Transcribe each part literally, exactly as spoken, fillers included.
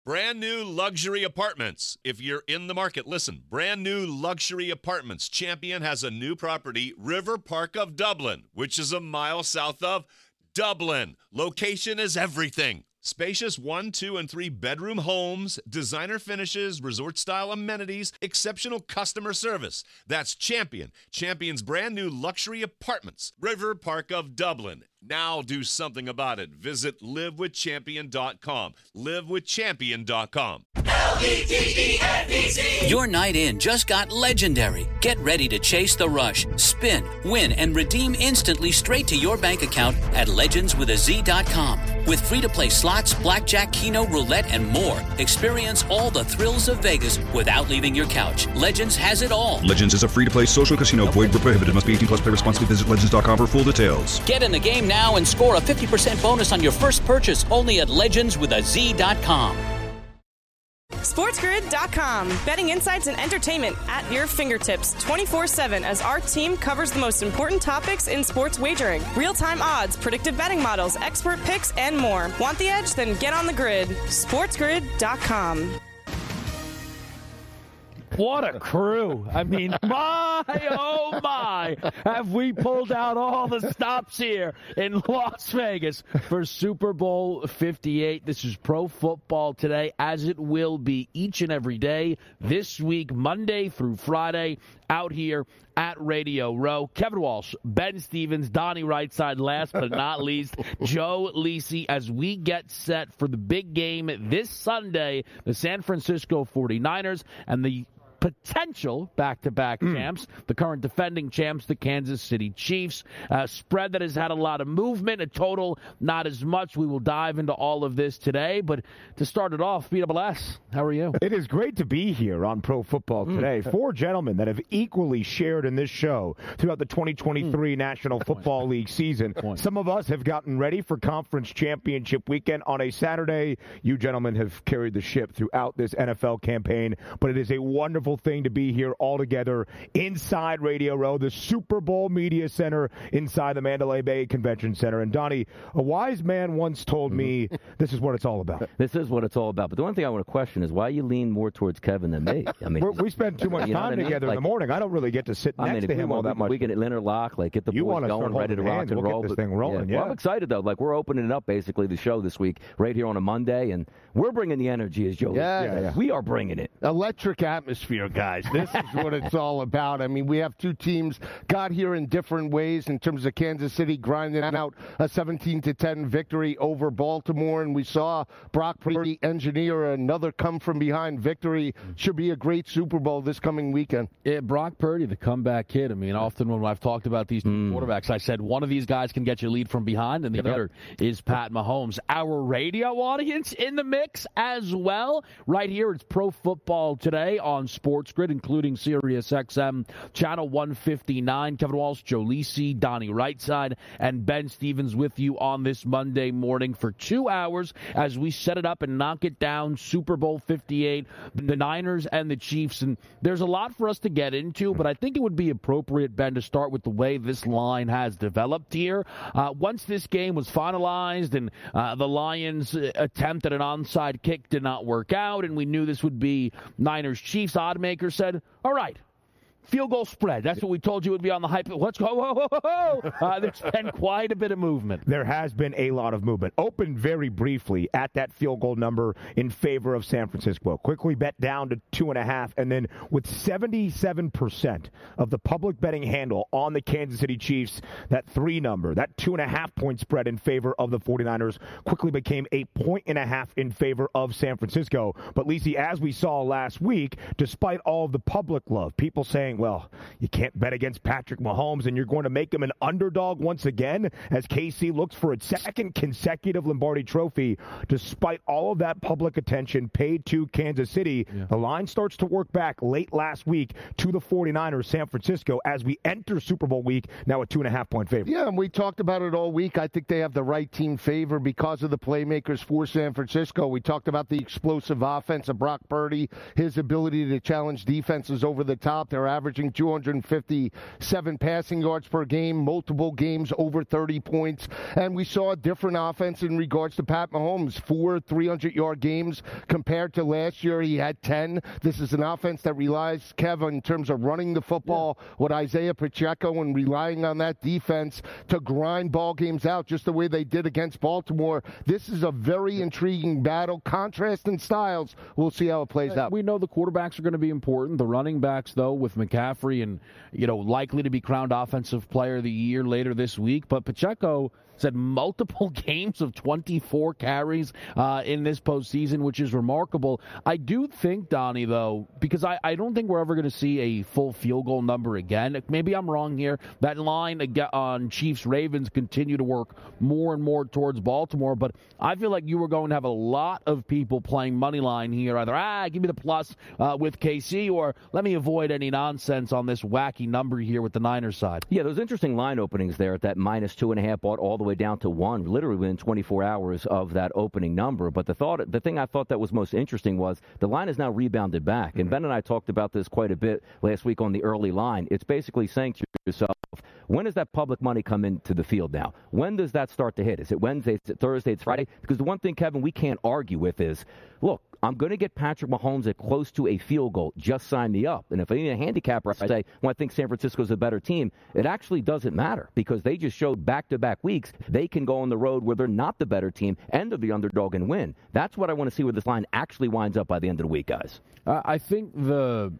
Brand new luxury apartments. If you're in the market, listen. Brand new luxury apartments. Champion has a new property, River Park of Dublin, which is a mile south of Dublin. Location is everything. Spacious one, two, and three bedroom homes, designer finishes, resort-style amenities, exceptional customer service. That's Champion. Champion's brand new luxury apartments. River Park of Dublin. Now do something about it. Visit live with champion dot com. live with champion dot com. L E G E N D C. Your night in just got legendary. Get ready to chase the rush, spin, win, and redeem instantly straight to your bank account at legends with a z dot com. With free-to-play slots, blackjack, keno, roulette, and more. Experience all the thrills of Vegas without leaving your couch. Legends has it all. Legends is a free-to-play social casino. Void where prohibited. Must be eighteen plus. Play responsibly. Visit legends dot com for full details. Get in the game now and score a fifty percent bonus on your first purchase only at legends with a z dot com. SportsGrid dot com. Betting insights and entertainment at your fingertips twenty-four seven as our team covers the most important topics in sports wagering. Real-time odds, predictive betting models, expert picks, and more. Want the edge? Then get on the grid. SportsGrid dot com. What a crew. I mean, my, oh my, have we pulled out all the stops here in Las Vegas for Super Bowl fifty-eight. This is Pro Football Today, as it will be each and every day this week, Monday through Friday, out here at Radio Row. Kevin Walsh, Ben Stevens, Donnie Rightside, last but not least, Joe Lisi, as we get set for the big game this Sunday, the San Francisco forty-niners and the potential back-to-back mm. champs, the current defending champs, the Kansas City Chiefs. A spread that has had a lot of movement, a total not as much. We will dive into all of this today, but to start it off, B double S, how are you? It is great to be here on Pro Football Today. Mm. Four gentlemen that have equally shared in this show throughout the twenty twenty-three mm. National Football League season. Some of us have gotten ready for Conference Championship weekend on a Saturday. You gentlemen have carried the ship throughout this N F L campaign, but it is a wonderful thing to be here all together inside Radio Row, the Super Bowl Media Center inside the Mandalay Bay Convention Center. And Donnie, a wise man once told me this is what it's all about. This is what it's all about. But the one thing I want to question is why you lean more towards Kevin than me. I mean, We're, we spend too much time together I mean? like, in the morning. I don't really get to sit next I mean, to him all that much. We can interlock, like get the you boys going, ready to rock hands, and we'll roll. Get this thing rolling. Yeah. Yeah. Well, I'm excited though. Like we're opening up basically the show this week right here on a Monday, and we're bringing the energy, as Joe. Yeah, yeah, yeah. We are bringing it. Electric atmosphere, guys. This is what it's all about. I mean, we have two teams got here in different ways in terms of Kansas City grinding out a seventeen to ten victory over Baltimore, and we saw Brock Purdy engineer another come-from-behind victory. Should be a great Super Bowl this coming weekend. Yeah, Brock Purdy, the comeback kid. I mean, often when I've talked about these mm. quarterbacks, I said one of these guys can get you a lead from behind, and the yep. other is Pat Mahomes. Our radio audience in the mix as well. Right here, it's Pro Football Today on Sports Grid, including Sirius X M, Channel one fifty-nine. Kevin Walsh, Joe Lisi, Donnie Rightside, and Ben Stevens with you on this Monday morning for two hours as we set it up and knock it down. Super Bowl fifty-eight, the Niners and the Chiefs. And there's a lot for us to get into, but I think it would be appropriate, Ben, to start with the way this line has developed here. Uh, once this game was finalized and uh, the Lions' attempt at an onside kick did not work out, and we knew this would be Niners-Chiefs, Oddmaker said, all right, field goal spread. That's what we told you would be on the hype. Let's go. Whoa, whoa, whoa, whoa. Uh, there's been quite a bit of movement. There has been a lot of movement. Opened very briefly at that field goal number in favor of San Francisco. Quickly bet down to two and a half. And then with seventy-seven percent of the public betting handle on the Kansas City Chiefs, that three number, that two and a half point spread in favor of the forty-niners quickly became a point and a half in favor of San Francisco. But Lisi, as we saw last week, despite all of the public love, people saying, well, you can't bet against Patrick Mahomes, and you're going to make him an underdog once again as K C looks for its second consecutive Lombardi trophy. Despite all of that public attention paid to Kansas City, yeah. the line starts to work back late last week to the forty-niners, San Francisco, as we enter Super Bowl week, now a two and a half point favorite. Yeah, and we talked about it all week. I think they have the right team favor because of the playmakers for San Francisco. We talked about the explosive offense of Brock Purdy, his ability to challenge defenses over the top. They're averaging two hundred fifty-seven passing yards per game, multiple games over thirty points. And we saw a different offense in regards to Pat Mahomes. Four three hundred-yard games compared to last year. He had ten. This is an offense that relies, Kevin, in terms of running the football yeah. with Isaiah Pacheco and relying on that defense to grind ball games out just the way they did against Baltimore. This is a very intriguing battle. Contrast in styles. We'll see how it plays out. We know the quarterbacks are going to be important. The running backs, though, with McCaffrey and, you know, likely to be crowned Offensive Player of the Year later this week. But Pacheco had multiple games of twenty-four carries uh, in this postseason, which is remarkable. I do think, Donnie, though, because I, I don't think we're ever going to see a full field goal number again. Maybe I'm wrong here. That line on Chiefs-Ravens continue to work more and more towards Baltimore, but I feel like you were going to have a lot of people playing money line here. Either, ah, give me the plus uh, with K C, or let me avoid any nonsense on this wacky number here with the Niners side. Yeah, those interesting line openings there at that minus two and a half, bought all the way down to one, literally within twenty-four hours of that opening number. But the thought, the thing I thought that was most interesting was the line has now rebounded back. And Ben and I talked about this quite a bit last week on the early line. It's basically saying to yourself, when does that public money come into the field now? When does that start to hit? Is it Wednesday? Is it Thursday? It's Friday? Because the one thing, Kevin, we can't argue with is, look, I'm going to get Patrick Mahomes at close to a field goal. Just sign me up. And if I need a handicapper, I say, well, I think San Francisco's a better team. It actually doesn't matter because they just showed back-to-back weeks they can go on the road where they're not the better team and they're the underdog and win. That's what I want to see where this line actually winds up by the end of the week, guys. Uh, I think the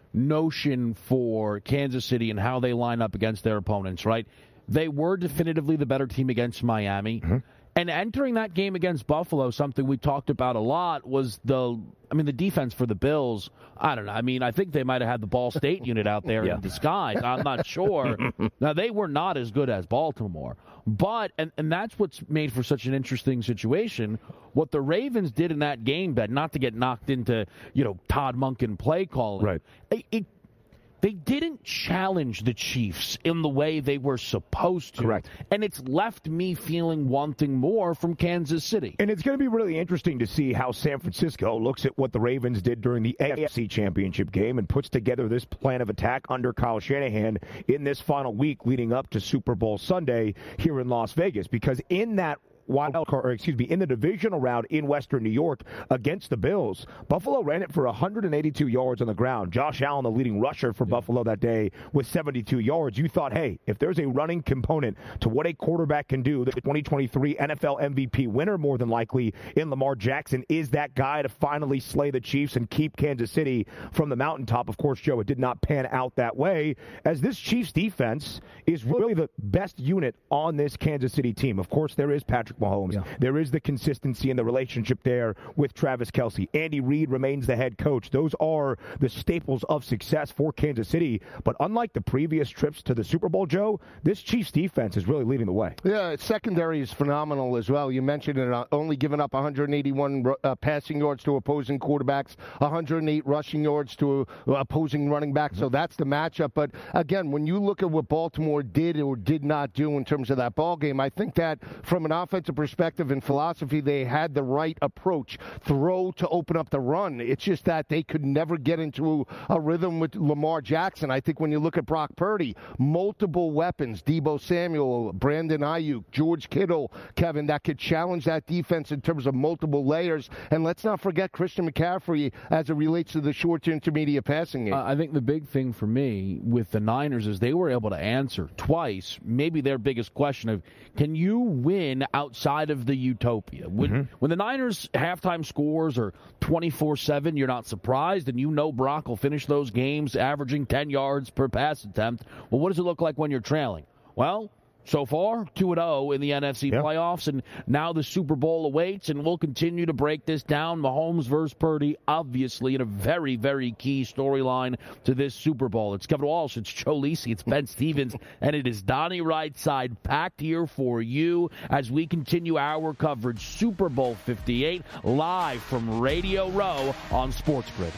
notion for Kansas City and how they line up against their opponents, right? They were definitively the better team against Miami. Mm-hmm. And entering that game against Buffalo, something we talked about a lot was the, I mean, the defense for the Bills. I don't know. I mean, I think they might have had the Ball State unit out there yeah. in disguise. I'm not sure. Now, they were not as good as Baltimore. But, and, and that's what's made for such an interesting situation. What the Ravens did in that game, Ben, not to get knocked into, you know, Todd Monken play calling. Right. It, it They didn't challenge the Chiefs in the way they were supposed to. Correct. And it's left me feeling wanting more from Kansas City. And it's going to be really interesting to see how San Francisco looks at what the Ravens did during the A F C Championship game and puts together this plan of attack under Kyle Shanahan in this final week leading up to Super Bowl Sunday here in Las Vegas. Because in that wild card, or excuse me, in the divisional round in Western New York against the Bills, Buffalo ran it for one hundred eighty-two yards on the ground. Josh Allen, the leading rusher for yeah. Buffalo that day, with seventy-two yards. You thought, hey, if there's a running component to what a quarterback can do, the twenty twenty-three N F L M V P winner, more than likely, in Lamar Jackson, is that guy to finally slay the Chiefs and keep Kansas City from the mountaintop. Of course, Joe, it did not pan out that way, as this Chiefs defense is really the best unit on this Kansas City team. Of course, there is Patrick Mahomes. Yeah. There is the consistency and the relationship there with Travis Kelce. Andy Reid remains the head coach. Those are the staples of success for Kansas City. But unlike the previous trips to the Super Bowl, Joe, this Chiefs defense is really leading the way. Yeah, secondary is phenomenal as well. You mentioned it, uh, only giving up one hundred eighty-one uh, passing yards to opposing quarterbacks, one hundred eight rushing yards to uh, opposing running backs. So that's the matchup. But again, when you look at what Baltimore did or did not do in terms of that ball game, I think that from an offensive perspective and philosophy, they had the right approach. Throw to open up the run. It's just that they could never get into a rhythm with Lamar Jackson. I think when you look at Brock Purdy, multiple weapons, Deebo Samuel, Brandon Ayuk, George Kittle, Kevin, that could challenge that defense in terms of multiple layers. And let's not forget Christian McCaffrey as it relates to the short to intermediate passing game. Uh, I think the big thing for me with the Niners is they were able to answer twice, maybe their biggest question of, can you win outside of the utopia? When, mm-hmm. when the Niners halftime scores are twenty-four seven, you're not surprised, and you know Brock will finish those games averaging ten yards per pass attempt. Well, what does it look like when you're trailing? Well, so far, two and oh in the N F C yep. playoffs, and now the Super Bowl awaits, and we'll continue to break this down. Mahomes versus Purdy, obviously, in a very, very key storyline to this Super Bowl. It's Kevin Walsh, it's Joe Lisi, it's Ben Stevens, and it is Donnie Rightside packed here for you as we continue our coverage. Super Bowl fifty-eight, live from Radio Row on Sports Grid.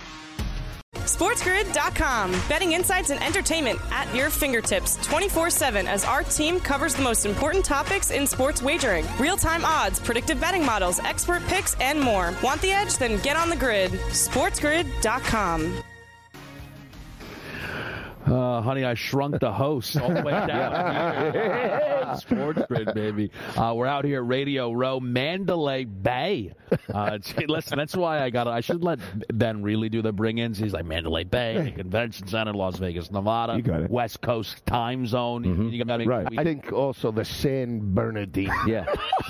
SportsGrid dot com. Betting insights and entertainment at your fingertips twenty-four seven as our team covers the most important topics in sports wagering. Real-time odds, predictive betting models, expert picks, and more. Want the edge? Then get on the grid. SportsGrid dot com. Uh, honey, I Shrunk the Host all the way down. Sports Grid, baby. Uh, we're out here at Radio Row, Mandalay Bay. Uh, listen, that's why I got. I should let Ben really do the bring-ins. He's like Mandalay Bay, Convention Center, Las Vegas, Nevada, you got it. West Coast time zone. Mm-hmm. You got right. I think also the San Bernardino. Yeah.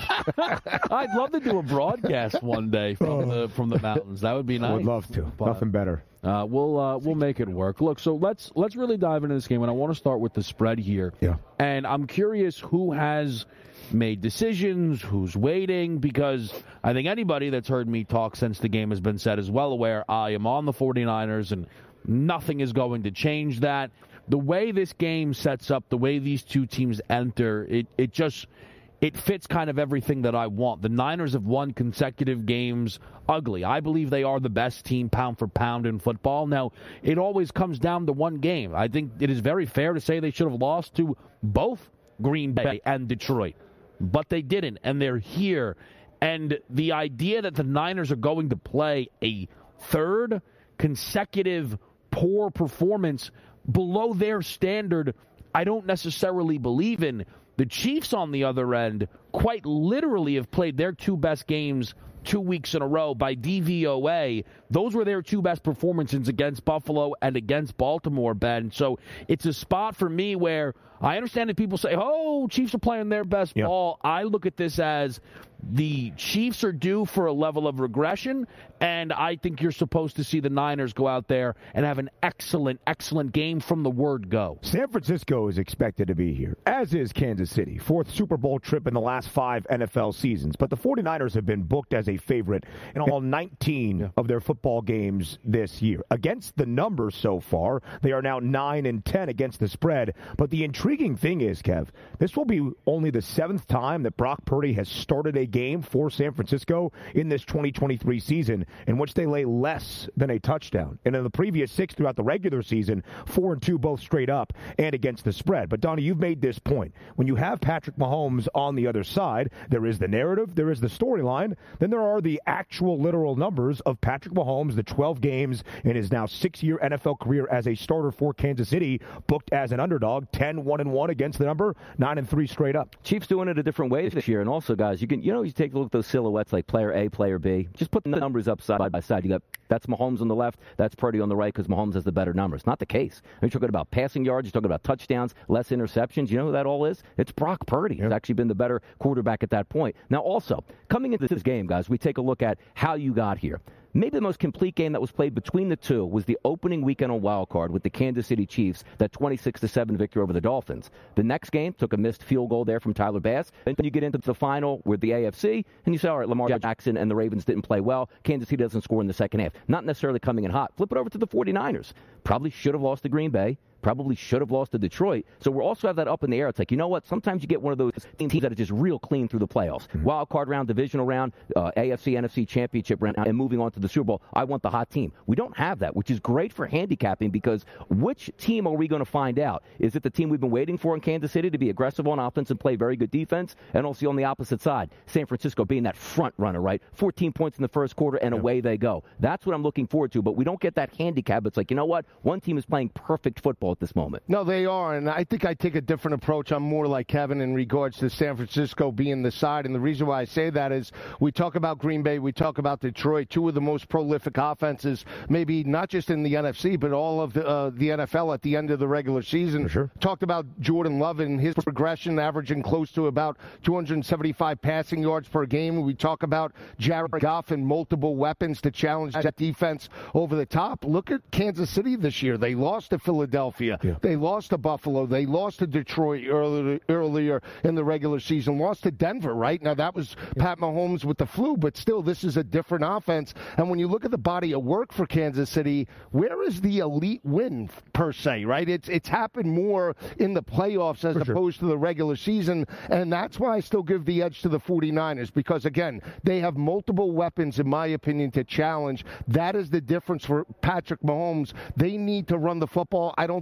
I'd love to do a broadcast one day from the from the mountains. That would be nice. I would love to. But, Nothing better. Uh, we'll uh, we'll make it work. Look, so let's let's really dive into this game, and I want to start with the spread here. Yeah. And I'm curious who has made decisions, who's waiting, because I think anybody that's heard me talk since the game has been set is well aware I am on the 49ers, and nothing is going to change that. The way this game sets up, the way these two teams enter, it, it just it fits kind of everything that I want. The Niners have won consecutive games ugly. I believe they are the best team pound for pound in football. Now, it always comes down to one game. I think it is very fair to say they should have lost to both Green Bay and Detroit, but they didn't, and they're here. And the idea that the Niners are going to play a third consecutive poor performance below their standard, I don't necessarily believe in. The Chiefs, on the other end, quite literally have played their two best games two weeks in a row by D V O A. Those were their two best performances against Buffalo and against Baltimore, Ben. So it's a spot for me where I understand that people say, oh, Chiefs are playing their best yep. ball. I look at this as the Chiefs are due for a level of regression, and I think you're supposed to see the Niners go out there and have an excellent, excellent game from the word go. San Francisco is expected to be here, as is Kansas City. Fourth Super Bowl trip in the last five N F L seasons. But the 49ers have been booked as a favorite in all nineteen yeah. of their football games this year. Against the numbers so far, they are now nine and ten against the spread. But the intriguing thing is, Kev, this will be only the seventh time that Brock Purdy has started a game for San Francisco in this twenty twenty-three season in which they lay less than a touchdown. And in the previous six throughout the regular season, four and two both straight up and against the spread. But, Donnie, you've made this point. When you have Patrick Mahomes on the other side, there is the narrative, there is the storyline, then there are the actual literal numbers of Patrick Mahomes, the twelve games in his now six-year N F L career as a starter for Kansas City, booked as an underdog, ten one and one against the number, nine and three straight up. Chiefs doing it a different way this year. And also, guys, you can, you know, you take a look at those silhouettes like player A, player B. Just put the numbers up side by side. You got that's Mahomes on the left, that's Purdy on the right because Mahomes has the better numbers. Not the case. You're talking about passing yards, you're talking about touchdowns, less interceptions. You know who that all is? It's Brock Purdy. He's actually been the better quarterback at that point. Now, also, coming into this game, guys, we take a look at how you got here. Maybe the most complete game that was played between the two was the opening weekend on Wild Card with the Kansas City Chiefs, that twenty-six to seven victory over the Dolphins. The next game took a missed field goal there from Tyler Bass. Then you get into the final with the A F C, and you say, all right, Lamar Jackson and the Ravens didn't play well. Kansas City doesn't score in the second half. Not necessarily coming in hot. Flip it over to the 49ers. Probably should have lost to Green Bay. Probably should have lost to Detroit. So we also have that up in the air. It's like, you know what? Sometimes you get one of those teams that are just real clean through the playoffs. Mm-hmm. Wild card round, divisional round, uh, A F C, N F C championship round, and moving on to the Super Bowl. I want the hot team. We don't have that, which is great for handicapping because which team are we going to find out? Is it the team we've been waiting for in Kansas City to be aggressive on offense and play very good defense? And also on the opposite side, San Francisco being that front runner, right? fourteen points in the first quarter and yeah. away they go. That's what I'm looking forward to, but we don't get that handicap. It's like, you know what? One team is playing perfect football at this moment. No, they are, and I think I take a different approach. I'm more like Kevin in regards to San Francisco being the side, and the reason why I say that is we talk about Green Bay, we talk about Detroit, two of the most prolific offenses, maybe not just in the N F C, but all of the, uh, the N F L at the end of the regular season. For sure. Talked about Jordan Love and his progression, averaging close to about two hundred seventy-five passing yards per game. We talk about Jared Goff and multiple weapons to challenge that defense over the top. Look at Kansas City this year. They lost to Philadelphia. Yeah. They lost to Buffalo. They lost to Detroit earlier, earlier in the regular season. Lost to Denver, right? Now, that was Pat Mahomes with the flu, but still, this is a different offense. And when you look at the body of work for Kansas City, where is the elite win, per se, right? It's it's happened more in the playoffs as for opposed sure. to the regular season, and that's why I still give the edge to the 49ers, because, again, they have multiple weapons, in my opinion, to challenge. That is the difference for Patrick Mahomes. They need to run the football. I don't think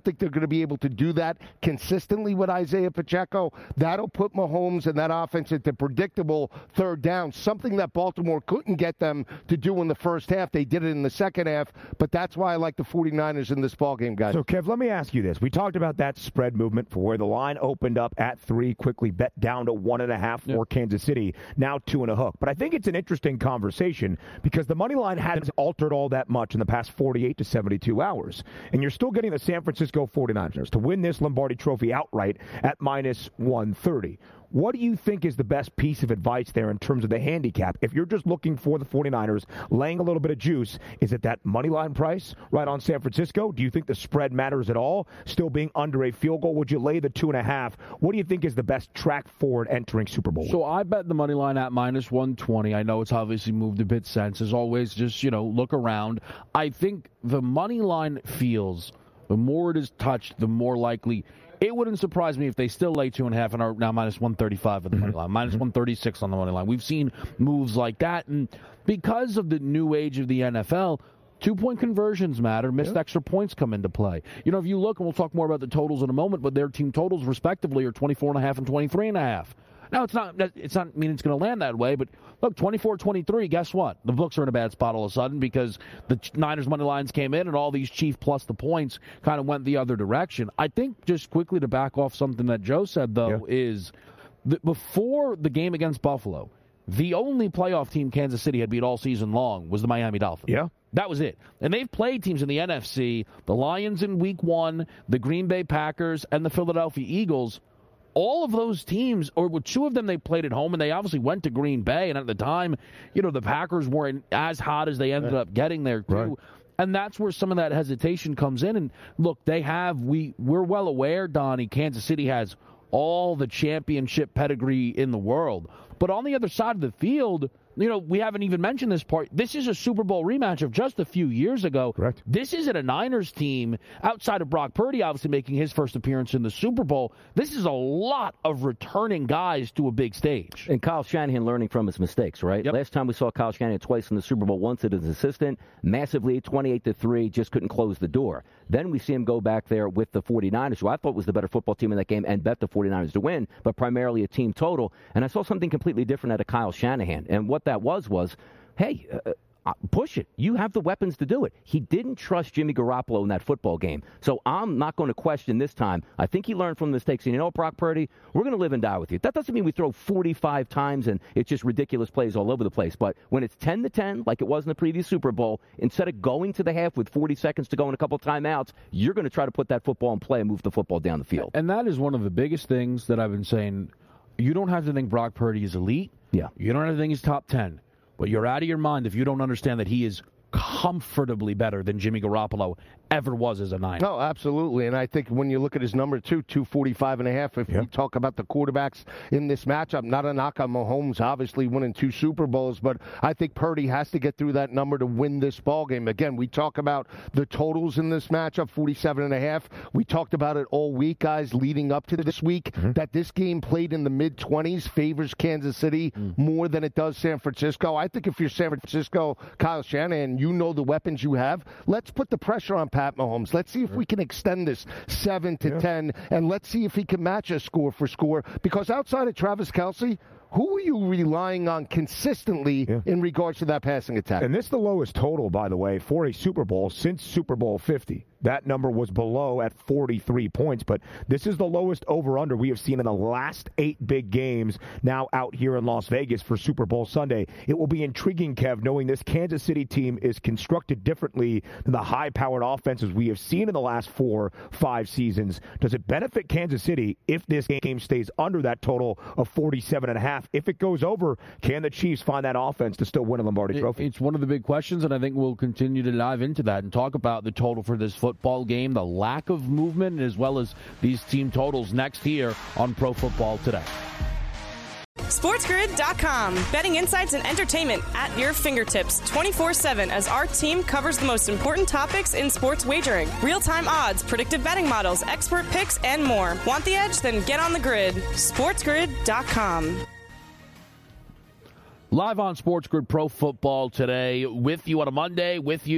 think they're going to be able to do that consistently with Isaiah Pacheco. That'll put Mahomes and that offense into predictable third down, something that Baltimore couldn't get them to do in the first half. They did it in the second half, but that's why I like the 49ers in this ballgame, guys. So, Kev, let me ask you this. We talked about that spread movement for where the line opened up at three, quickly bet down to one and a half for yep. Kansas City, now two and a hook. But I think it's an interesting conversation because the money line hasn't altered all that much in the past forty-eight to seventy-two hours. And you're still getting the San Francisco 49ers to win this Lombardi Trophy outright at minus one thirty. What do you think is the best piece of advice there in terms of the handicap? If you're just looking for the 49ers, laying a little bit of juice, is it that money line price right on San Francisco? Do you think the spread matters at all? Still being under a field goal, would you lay the two and a half? What do you think is the best track forward entering Super Bowl? So I bet the money line at minus one twenty. I know it's obviously moved a bit since. As always, just, you know, look around. I think the money line feels, the more it is touched, the more likely. It wouldn't surprise me if they still lay two and a half and are now minus one thirty-five on the money line, minus one thirty-six on the money line. We've seen moves like that, and because of the new age of the N F L, two-point conversions matter. Missed yeah. extra points come into play. You know, if you look, and we'll talk more about the totals in a moment, but their team totals respectively are twenty-four and a half and twenty-three and a half. Now, it's not it's not mean it's going to land that way, but look, twenty-four twenty-three, guess what? The books are in a bad spot all of a sudden because the Niners money lines came in and all these Chief plus the points kind of went the other direction. I think just quickly to back off something that Joe said, though, yeah. is that before the game against Buffalo, the only playoff team Kansas City had beat all season long was the Miami Dolphins. Yeah. That was it. And they've played teams in the N F C, the Lions in week one, the Green Bay Packers, and the Philadelphia Eagles. All of those teams, or with two of them they played at home, and they obviously went to Green Bay, and at the time, you know, the Packers weren't as hot as they ended right. up getting there, too. Right. And that's where some of that hesitation comes in. And, look, they have, we, we're well aware, Donnie, Kansas City has all the championship pedigree in the world. But on the other side of the field, you know, we haven't even mentioned this part. This is a Super Bowl rematch of just a few years ago. Correct. This isn't a Niners team outside of Brock Purdy, obviously making his first appearance in the Super Bowl. This is a lot of returning guys to a big stage. And Kyle Shanahan learning from his mistakes, right? Yep. Last time we saw Kyle Shanahan twice in the Super Bowl, once as an assistant, massive lead, twenty-eight to three, just couldn't close the door. Then we see him go back there with the 49ers, who I thought was the better football team in that game, and bet the 49ers to win, but primarily a team total. And I saw something completely different out of Kyle Shanahan. And what that was was, hey, uh, push it. You have the weapons to do it. He didn't trust Jimmy Garoppolo in that football game. So I'm not going to question this time. I think he learned from the mistakes. And you know, Brock Purdy, we're going to live and die with you. That doesn't mean we throw forty-five times and it's just ridiculous plays all over the place. But when it's ten to ten, like it was in the previous Super Bowl, instead of going to the half with forty seconds to go and a couple timeouts, you're going to try to put that football in play and move the football down the field. And that is one of the biggest things that I've been saying. You don't have to think Brock Purdy is elite. Yeah. You don't have to think he's top ten. But you're out of your mind if you don't understand that he is comfortably better than Jimmy Garoppolo ever was as a Niner. No, absolutely. And I think when you look at his number two, two forty-five and a half, if yeah. you talk about the quarterbacks in this matchup, not a knock on Mahomes, obviously winning two Super Bowls, but I think Purdy has to get through that number to win this ball game. Again, we talk about the totals in this matchup, forty-seven and a half. We talked about it all week, guys, leading up to this week, mm-hmm. that this game played in the mid-twenties favors Kansas City mm. more than it does San Francisco. I think if you're San Francisco, Kyle Shanahan, you know the weapons you have. Let's put the pressure on Pat Mahomes. Let's see if we can extend this seven to yeah. ten, and let's see if he can match us score for score. Because outside of Travis Kelce, who are you relying on consistently yeah. in regards to that passing attack? And this is the lowest total, by the way, for a Super Bowl since Super Bowl fifty. That number was below at forty-three points, but this is the lowest over-under we have seen in the last eight big games now out here in Las Vegas for Super Bowl Sunday. It will be intriguing, Kev, knowing this Kansas City team is constructed differently than the high-powered offenses we have seen in the last four, five seasons. Does it benefit Kansas City if this game stays under that total of forty-seven and a half? If it goes over, can the Chiefs find that offense to still win a Lombardi Trophy? It's one of the big questions, and I think we'll continue to dive into that and talk about the total for this football game, the lack of movement, as well as these team totals next here on Pro Football Today. SportsGrid dot com. Betting insights and entertainment at your fingertips twenty-four seven as our team covers the most important topics in sports wagering. Real-time odds, predictive betting models, expert picks, and more. Want the edge? Then get on the grid. SportsGrid dot com. Live on SportsGrid Pro Football Today, with you on a Monday, with you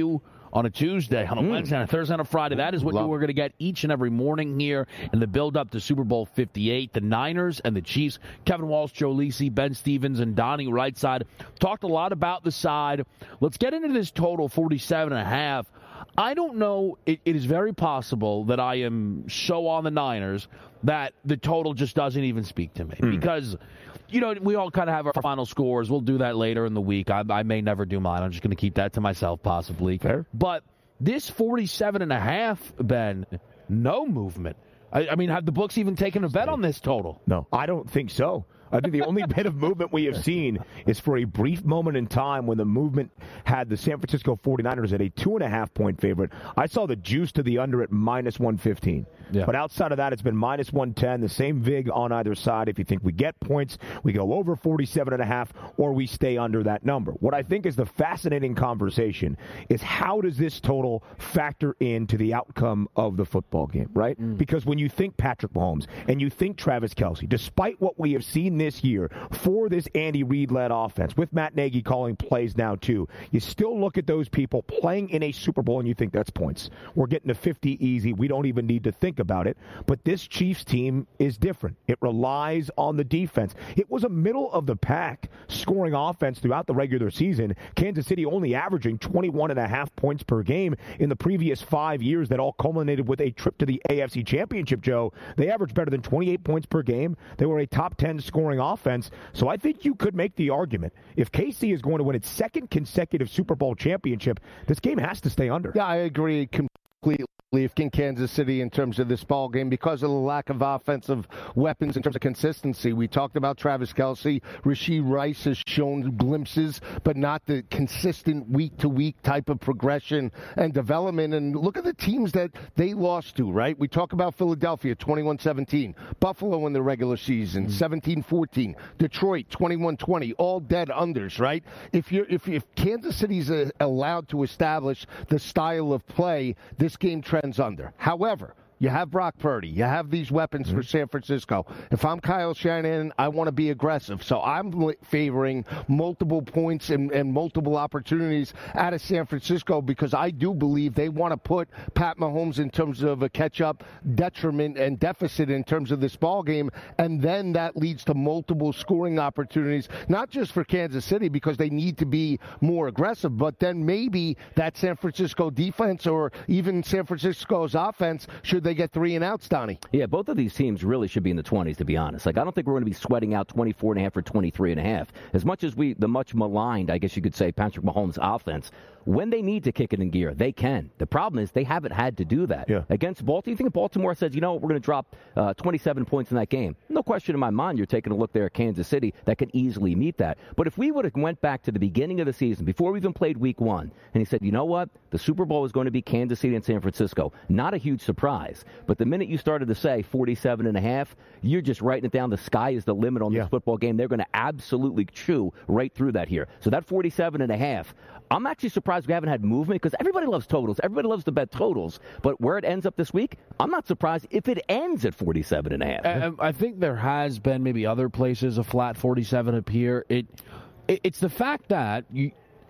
on a Tuesday, on a mm. Wednesday, on a Thursday, on a Friday. That is what Love. you were going to get each and every morning here in the build-up to Super Bowl fifty-eight. The Niners and the Chiefs. Kevin Walsh, Joe Lisi, Ben Stevens, and Donnie Rightside talked a lot about the side. Let's get into this total, forty-seven and a half. I don't know. It, it is very possible that I am so on the Niners that the total just doesn't even speak to me. Mm. Because, you know, we all kind of have our final scores. We'll do that later in the week. I, I may never do mine. I'm just going to keep that to myself, possibly. Fair. But this forty-seven and a half, Ben, no movement. I, I mean, have the books even taken a bet on this total? No, I don't think so. I think the only bit of movement we have seen is for a brief moment in time when the movement had the San Francisco forty-niners at a two and a half point favorite. I saw the juice to the under at minus one fifteen. Yeah. But outside of that, it's been minus one ten, the same vig on either side. If you think we get points, we go over forty-seven and a half, or we stay under that number. What I think is the fascinating conversation is how does this total factor into the outcome of the football game, right? Mm. Because when you think Patrick Mahomes and you think Travis Kelce, despite what we have seen this year for this Andy Reid-led offense, with Matt Nagy calling plays now too, you still look at those people playing in a Super Bowl and you think that's points. We're getting to fifty easy. We don't even need to think about it. But this Chiefs team is different. It relies on the defense. It was a middle-of-the-pack scoring offense throughout the regular season. Kansas City only averaging twenty-one and a half points per game in the previous five years that all culminated with a trip to the A F C Championship, Joe. They averaged better than twenty-eight points per game. They were a top ten scoring offense. So I think you could make the argument, if K C is going to win its second consecutive Super Bowl championship, this game has to stay under. Yeah, I agree completely. If in Kansas City in terms of this ball game because of the lack of offensive weapons in terms of consistency. We talked about Travis Kelce. Rashee Rice has shown glimpses, but not the consistent week-to-week type of progression and development. And look at the teams that they lost to, right? We talk about Philadelphia, twenty-one seventeen. Buffalo in the regular season, seventeen fourteen. Detroit, twenty-one twenty. All dead unders, right? If you're if, if Kansas City's uh, allowed to establish the style of play, this game trends under. However, you have Brock Purdy. You have these weapons mm-hmm. for San Francisco. If I'm Kyle Shanahan, I want to be aggressive. So I'm favoring multiple points and, and multiple opportunities out of San Francisco because I do believe they want to put Pat Mahomes in terms of a catch-up detriment and deficit in terms of this ball game. And then that leads to multiple scoring opportunities, not just for Kansas City because they need to be more aggressive, but then maybe that San Francisco defense or even San Francisco's offense, should they get three and outs, Donnie? Yeah, both of these teams really should be in the twenties, to be honest. Like, I don't think we're going to be sweating out twenty-four and a half or twenty-three and a half. As much as we, the much maligned, I guess you could say, Patrick Mahomes offense, when they need to kick it in gear, they can. The problem is they haven't had to do that. Yeah. Against Baltimore, you think if Baltimore says, you know, we're going to drop uh, twenty-seven points in that game, no question in my mind you're taking a look there at Kansas City that can easily meet that. But if we would have went back to the beginning of the season, before we even played week one, and he said, you know what, the Super Bowl is going to be Kansas City and San Francisco, not a huge surprise. But the minute you started to say forty-seven and a half, you're just writing it down. The sky is the limit on yeah. this football game. They're going to absolutely chew right through that here. So that forty-seven and a half, I'm actually surprised we haven't had movement because everybody loves totals. Everybody loves to bet totals. But where it ends up this week, I'm not surprised if it ends at forty-seven and a half. I, I think there has been maybe other places a flat forty-seven up here. It, it it's the fact that you,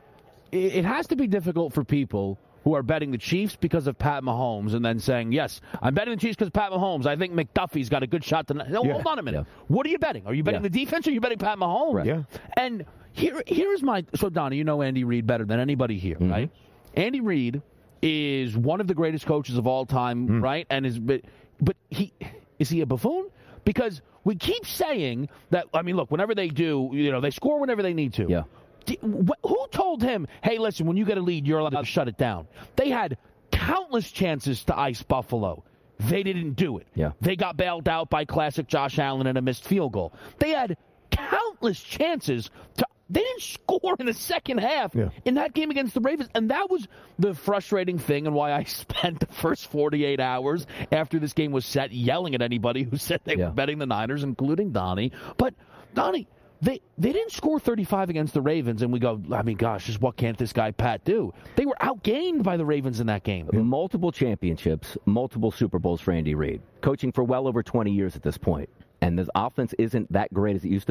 it, it has to be difficult for people who are betting the Chiefs because of Pat Mahomes and then saying, yes, I'm betting the Chiefs because of Pat Mahomes. I think McDuffie's got a good shot tonight. No, yeah. hold on a minute. Yeah. What are you betting? Are you betting yeah. the defense or are you betting Pat Mahomes? Right. Yeah. And here, here's my – so, Donnie, you know Andy Reid better than anybody here, mm-hmm. right? Andy Reid is one of the greatest coaches of all time, mm. right? And is but, but he is he a buffoon? Because we keep saying that, I mean, look, whenever they do, you know, they score whenever they need to. Yeah. Who told him, hey, listen, when you get a lead, you're allowed to shut it down? They had countless chances to ice Buffalo. They didn't do it. Yeah. They got bailed out by classic Josh Allen and a missed field goal. They had countless chances to They didn't score in the second half yeah. in that game against the Ravens. And that was the frustrating thing and why I spent the first forty-eight hours after this game was set yelling at anybody who said they yeah. were betting the Niners, including Donnie. But, Donnie, they they didn't score thirty-five against the Ravens, and we go, I mean, gosh, just what can't this guy Pat do? They were outgained by the Ravens in that game. Multiple championships, multiple Super Bowls for Andy Reid. Coaching for well over twenty years at this point. And the offense isn't that great as it used to be.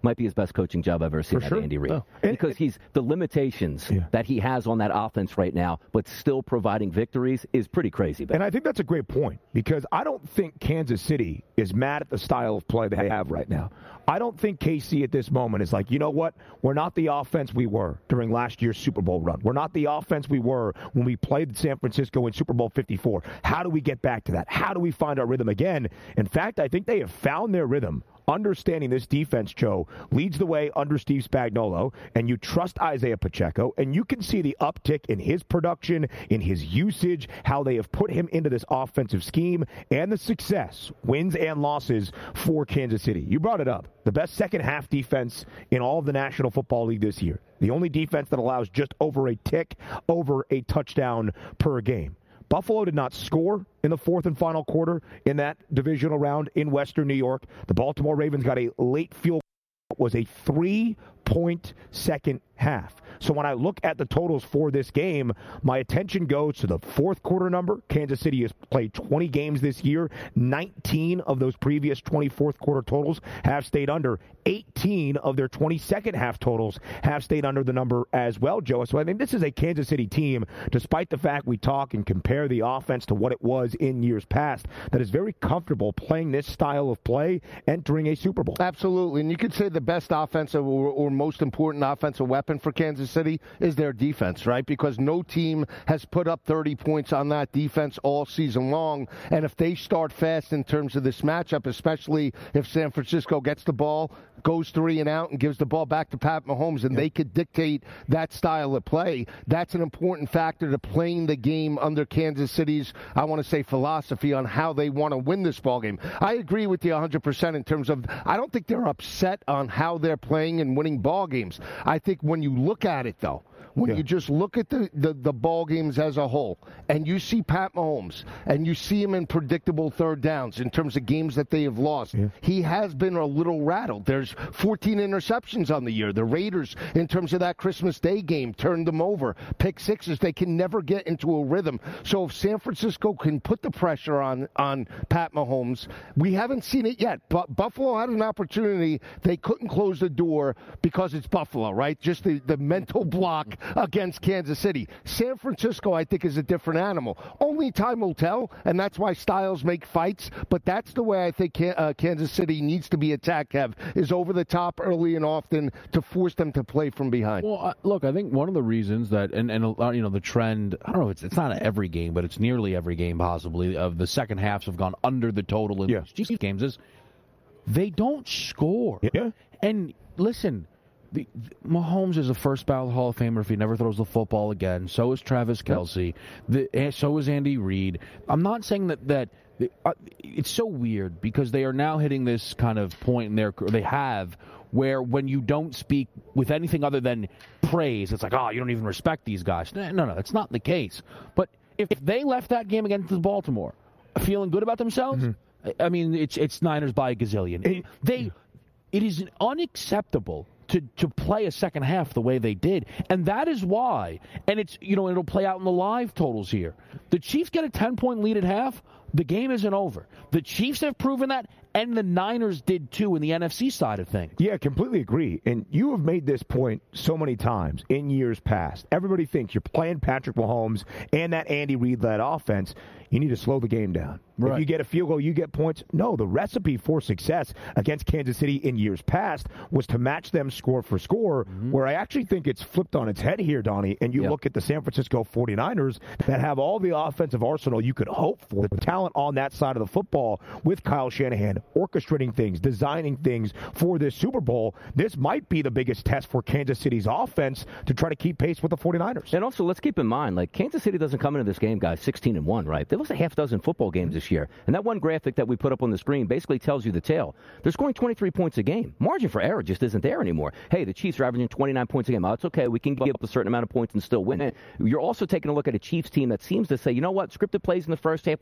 might be his best coaching job I've ever seen For at sure. Andy Reid. Oh. Because he's the limitations Yeah. that he has on that offense right now, but still providing victories is pretty crazy. Ben. And I think that's a great point because I don't think Kansas City is mad at the style of play they have right now. I don't think K C at this moment is like, you know what? We're not the offense we were during last year's Super Bowl run. We're not the offense we were when we played San Francisco in Super Bowl fifty-four. How do we get back to that? How do we find our rhythm again? In fact, I think they have found their rhythm. Understanding this defense, Joe, leads the way under Steve Spagnuolo, and you trust Isaiah Pacheco, and you can see the uptick in his production, in his usage, how they have put him into this offensive scheme, and the success, wins and losses for Kansas City. You brought it up. The best second-half defense in all of the National Football League this year. The only defense that allows just over a tick, over a touchdown per game. Buffalo did not score in the fourth and final quarter in that divisional round in Western New York. The Baltimore Ravens got a late field goal. It was a three-point second half. So when I look at the totals for this game, my attention goes to the fourth quarter number. Kansas City has played twenty games this year. nineteen of those previous twenty fourth quarter totals have stayed under. eighteen of their twenty-second half totals have stayed under the number as well, Joe. So I mean, this is a Kansas City team, despite the fact we talk and compare the offense to what it was in years past, that is very comfortable playing this style of play, entering a Super Bowl. Absolutely. And you could say the best offensive or, or most important offensive weapon for Kansas City is their defense, right? Because no team has put up thirty points on that defense all season long. And if they start fast in terms of this matchup, especially if San Francisco gets the ball, goes three and out and gives the ball back to Pat Mahomes, and they could dictate that style of play, that's an important factor to playing the game under Kansas City's, I want to say, philosophy on how they want to win this ball game. I agree with you one hundred percent in terms of, I don't think they're upset on how they're playing and winning ball games. I think when you look at it, though, when yeah. you just look at the, the, the ball games as a whole, and you see Pat Mahomes, and you see him in predictable third downs in terms of games that they have lost, yeah. he has been a little rattled. There's fourteen interceptions on the year. The Raiders, in terms of that Christmas Day game, turned them over. Pick sixes. They can never get into a rhythm. So if San Francisco can put the pressure on, on Pat Mahomes, we haven't seen it yet. But Buffalo had an opportunity. They couldn't close the door because it's Buffalo, right? Just the, the mental block against Kansas City. San Francisco, I think, is a different animal. Only time will tell, and that's why styles make fights, but that's the way I think uh, Kansas City needs to be attacked, Kev, is over the top early and often to force them to play from behind. Well, uh, look, I think one of the reasons that, and, and uh, you know, the trend, I don't know, it's, it's not every game, but it's nearly every game possibly, of the second halves have gone under the total in yeah. these games, is they don't score. Yeah. And listen, The, Mahomes is a first ballot Hall of Famer if he never throws the football again. So is Travis Kelce. The, so is Andy Reid. I'm not saying that that uh, it's so weird because they are now hitting this kind of point in their they have where when you don't speak with anything other than praise, it's like, oh, you don't even respect these guys. No, no, that's not the case. But if they left that game against Baltimore feeling good about themselves, mm-hmm. I mean, it's it's Niners by a gazillion. It, they, it is unacceptable to, to play a second half the way they did. And that is why, and it's, you know, it'll play out in the live totals here. The Chiefs get a ten-point lead at half, the game isn't over. The Chiefs have proven that, and the Niners did too in the N F C side of things. Yeah, completely agree. And you have made this point so many times in years past. Everybody thinks you're playing Patrick Mahomes and that Andy Reid-led offense. You need to slow the game down. Right. If you get a field goal, you get points. No, the recipe for success against Kansas City in years past was to match them score for score, mm-hmm. where I actually think it's flipped on its head here, Donnie, and you yep. look at the San Francisco forty-niners that have all the offensive arsenal you could hope for, the talent on that side of the football with Kyle Shanahan orchestrating things, designing things for this Super Bowl. This might be the biggest test for Kansas City's offense to try to keep pace with the forty-niners. And also, let's keep in mind, like, Kansas City doesn't come into this game, guys, sixteen and one, right? They lost a half dozen football games this year. And that one graphic that we put up on the screen basically tells you the tale. They're scoring twenty-three points a game. Margin for error just isn't there anymore. Hey, the Chiefs are averaging twenty-nine points a game. Oh, it's okay. We can give up a certain amount of points and still win it. You're also taking a look at a Chiefs team that seems to say, you know what, scripted plays in the first half, let's get the lead.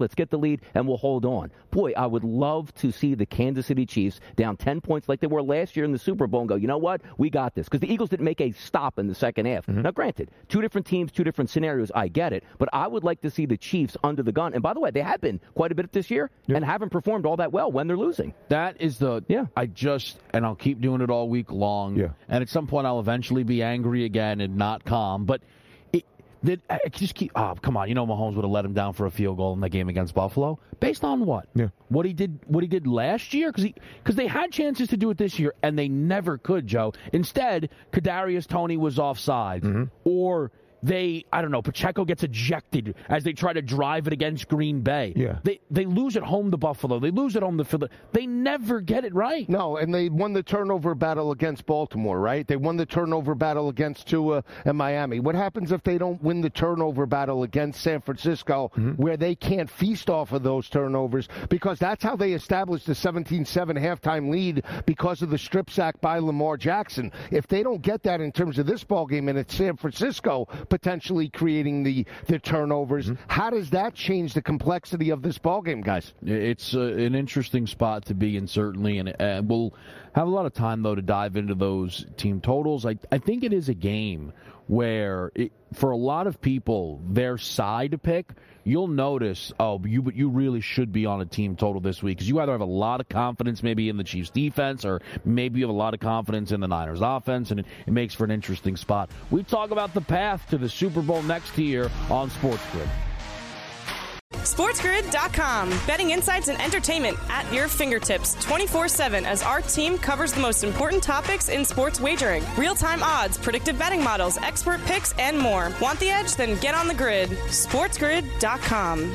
lead and we'll hold on. Boy, I would love to see the Kansas City Chiefs down ten points like they were last year in the Super Bowl and go, you know what, we got this. Because the Eagles didn't make a stop in the second half. Mm-hmm. Now, granted, two different teams, two different scenarios, I get it. But I would like to see the Chiefs under the gun. And by the way, they have been quite a bit this year yeah. and haven't performed all that well when they're losing. That is the, yeah. I just, and I'll keep doing it all week long. Yeah. And at some point I'll eventually be angry again and not calm. But it, it, I just keep, oh, come on. You know Mahomes would have let him down for a field goal in that game against Buffalo. Based on what? Yeah. What he did what he did last year? Because because they had chances to do it this year, and they never could, Joe. Instead, Kadarius Toney was offside. Mm-hmm. Or they, I don't know, Pacheco gets ejected as they try to drive it against Green Bay. Yeah. They they lose at home to Buffalo. They lose at home to Philly. They never get it right. No, and they won the turnover battle against Baltimore, right? They won the turnover battle against Tua and Miami. What happens if they don't win the turnover battle against San Francisco, mm-hmm. where they can't feast off of those turnovers? Because that's how they established the seventeen seven halftime lead because of the strip sack by Lamar Jackson. If they don't get that in terms of this ballgame, and it's San Francisco potentially creating the, the turnovers. Mm-hmm. How does that change the complexity of this ballgame, guys? It's uh, an interesting spot to be in, certainly, and uh, we'll have a lot of time, though, to dive into those team totals. I, I think it is a game where, it, for a lot of people, their side to pick, you'll notice, oh, you you really should be on a team total this week because you either have a lot of confidence maybe in the Chiefs' defense or maybe you have a lot of confidence in the Niners' offense, and it, it makes for an interesting spot. We talk about the path to the Super Bowl next year on Sports Grid. SportsGrid dot com. Betting insights and entertainment at your fingertips twenty-four seven as our team covers the most important topics in sports wagering. Real-time odds, predictive betting models, expert picks, and more. Want the edge? Then get on the grid. SportsGrid dot com.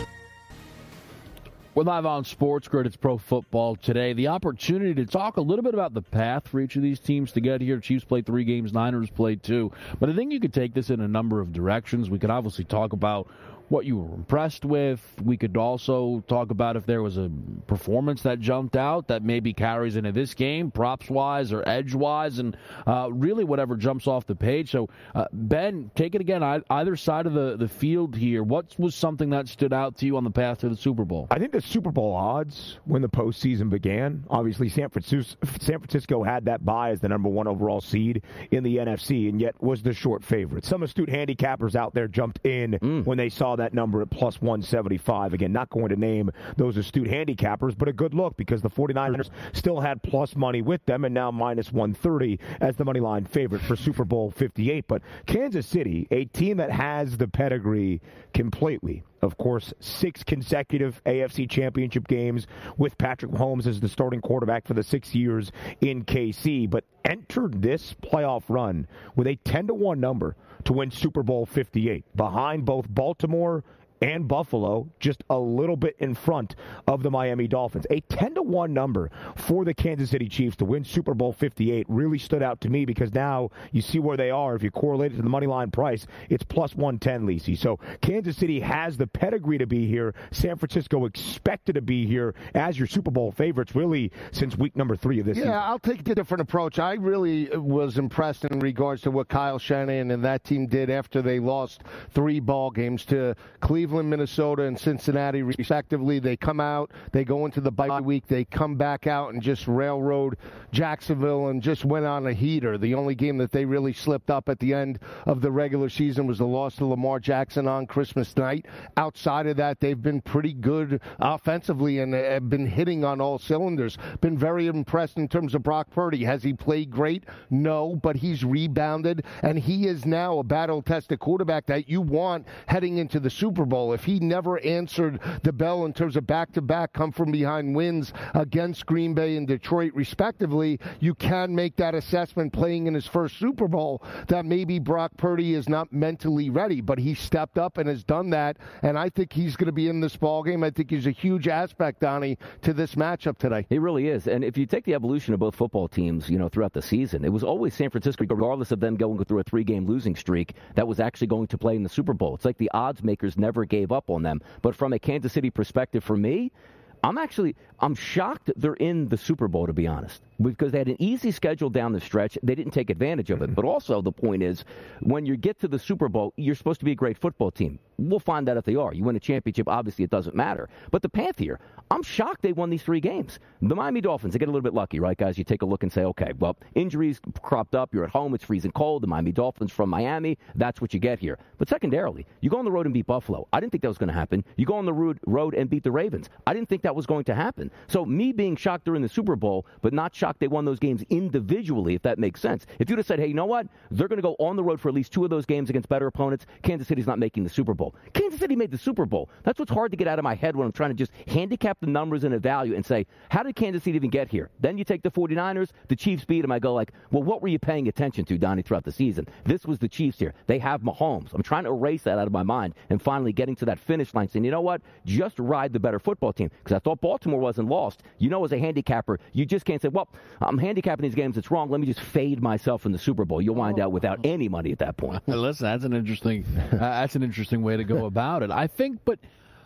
We're live on Sports Grid. It's Pro Football Today. The opportunity to talk a little bit about the path for each of these teams to get here. Chiefs played three games, Niners played two. But I think you could take this in a number of directions. We could obviously talk about what you were impressed with. We could also talk about if there was a performance that jumped out that maybe carries into this game, props-wise or edge-wise, and uh, really whatever jumps off the page. So, uh, Ben, take it again. I, either side of the, the field here, what was something that stood out to you on the path to the Super Bowl? I think the Super Bowl odds when the postseason began, obviously San Francisco, San Francisco had that bye as the number one overall seed in the N F C, and yet was the short favorite. Some astute handicappers out there jumped in mm. when they saw that number at plus one seventy-five. Again, not going to name those astute handicappers, but a good look because the 49ers still had plus money with them and now minus one thirty as the money line favorite for Super Bowl fifty-eight. But Kansas City, a team that has the pedigree completely. Of course, six consecutive A F C championship games with Patrick Mahomes as the starting quarterback for the six years in K C, but entered this playoff run with a ten to one number to win Super Bowl fifty-eight, behind both Baltimore and Buffalo, just a little bit in front of the Miami Dolphins. A ten to one number for the Kansas City Chiefs to win Super Bowl fifty-eight really stood out to me because now you see where they are. If you correlate it to the money line price, it's plus one ten, Lisi. So Kansas City has the pedigree to be here. San Francisco expected to be here as your Super Bowl favorites really since week number three of this yeah, season. Yeah, I'll take a different approach. I really was impressed in regards to what Kyle Shanahan and that team did after they lost three ball games to Cleveland, Minnesota, and Cincinnati, respectively. They come out, they go into the bye week, they come back out and just railroad Jacksonville and just went on a heater. The only game that they really slipped up at the end of the regular season was the loss to Lamar Jackson on Christmas night. Outside of that, they've been pretty good offensively and have been hitting on all cylinders. Been very impressed in terms of Brock Purdy. Has he played great? No, but he's rebounded, and he is now a battle-tested quarterback that you want heading into the Super Bowl. If he never answered the bell in terms of back-to-back come-from-behind wins against Green Bay and Detroit, respectively, you can make that assessment playing in his first Super Bowl that maybe Brock Purdy is not mentally ready, but he stepped up and has done that, and I think he's going to be in this ballgame. I think he's a huge aspect, Donnie, to this matchup today. He really is, and if you take the evolution of both football teams, you know, throughout the season, it was always San Francisco, regardless of them going through a three-game losing streak, that was actually going to play in the Super Bowl. It's like the odds makers never gave up on them. But from a Kansas City perspective, for me, I'm actually, I'm shocked they're in the Super Bowl, to be honest, because they had an easy schedule down the stretch. They didn't take advantage of it. But also the point is, when you get to the Super Bowl, you're supposed to be a great football team. We'll find out if they are. You win a championship, obviously it doesn't matter. But the path here, I'm shocked they won these three games. The Miami Dolphins, they get a little bit lucky, right, guys? You take a look and say, okay, well, injuries cropped up. You're at home. It's freezing cold. The Miami Dolphins from Miami, that's what you get here. But secondarily, you go on the road and beat Buffalo. I didn't think that was going to happen. You go on the road and beat the Ravens. I didn't think that was going to happen. So me being shocked they're in the Super Bowl, but not shocked they won those games individually, if that makes sense. If you'd have said, hey, you know what? They're going to go on the road for at least two of those games against better opponents. Kansas City's not making the Super Bowl. Kansas City made the Super Bowl. That's what's hard to get out of my head when I'm trying to just handicap the numbers and a value and say, how did Kansas City even get here? Then you take the 49ers, the Chiefs beat them. I go like, well, what were you paying attention to, Donnie, throughout the season? This was the Chiefs here. They have Mahomes. I'm trying to erase that out of my mind and finally getting to that finish line saying, you know what? Just ride the better football team. Because I thought Baltimore wasn't lost. You know, as a handicapper, you just can't say, well, I'm handicapping these games. It's wrong. Let me just fade myself in the Super Bowl. You'll wind out without any money at that point. Listen, that's an interesting, uh, that's an interesting way to go about it. I think, but